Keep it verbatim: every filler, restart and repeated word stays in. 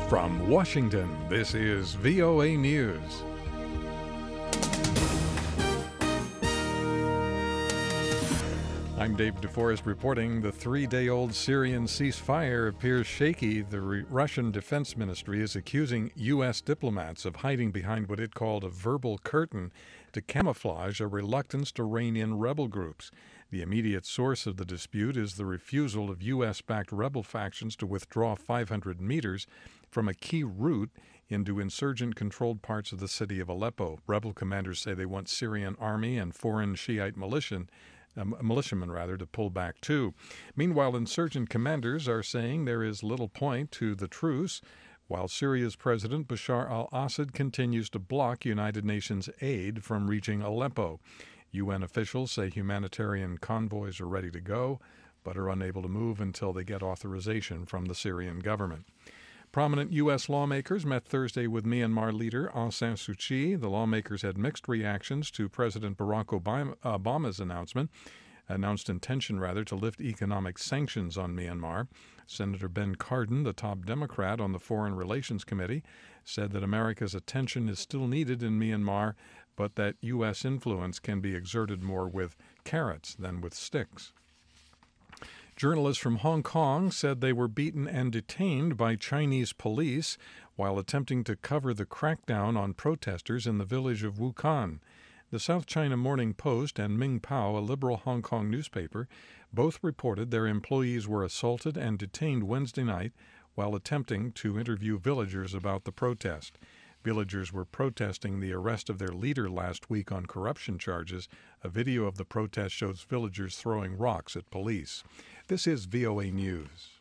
From Washington, this is V O A News. I'm Dave DeForest reporting the three-day-old Syrian ceasefire appears shaky. The Re- Russian Defense Ministry is accusing U S diplomats of hiding behind what it called a verbal curtain to camouflage a reluctance to rein in rebel groups. The immediate source of the dispute is the refusal of U S-backed rebel factions to withdraw five hundred meters from a key route into insurgent-controlled parts of the city of Aleppo. Rebel commanders say they want Syrian army and foreign Shiite militia Um, militiamen rather, to pull back too. Meanwhile, insurgent commanders are saying there is little point to the truce, while Syria's President Bashar al-Assad continues to block United Nations aid from reaching Aleppo. U N officials say humanitarian convoys are ready to go, but are unable to move until they get authorization from the Syrian government. Prominent U S lawmakers met Thursday with Myanmar leader Aung San Suu Kyi. The lawmakers had mixed reactions to President Barack Obama, Obama's announcement, announced intention rather, to lift economic sanctions on Myanmar. Senator Ben Cardin, the top Democrat on the Foreign Relations Committee, said that America's attention is still needed in Myanmar, but that U S influence can be exerted more with carrots than with sticks. Journalists from Hong Kong said they were beaten and detained by Chinese police while attempting to cover the crackdown on protesters in the village of Wukan. The South China Morning Post and Ming Pao, a liberal Hong Kong newspaper, both reported their employees were assaulted and detained Wednesday night while attempting to interview villagers about the protest. Villagers were protesting the arrest of their leader last week on corruption charges. A video of the protest shows villagers throwing rocks at police. This is V O A News.